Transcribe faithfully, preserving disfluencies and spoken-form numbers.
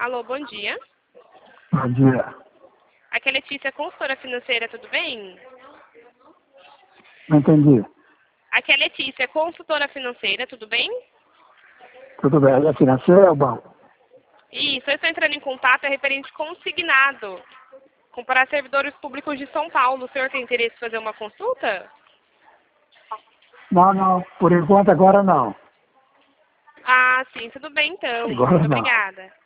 Alô, bom dia. Bom dia. Aqui é Letícia, consultora financeira, tudo bem? Não entendi. Aqui é Letícia, consultora financeira, tudo bem? Tudo bem? É financeira ou banco? Isso, eu estou entrando em contato, é referente consignado. Comparar servidores públicos de São Paulo. O senhor tem interesse em fazer uma consulta? Não, não. Por enquanto agora não. Ah, sim, tudo bem então. Agora Muito não. obrigada.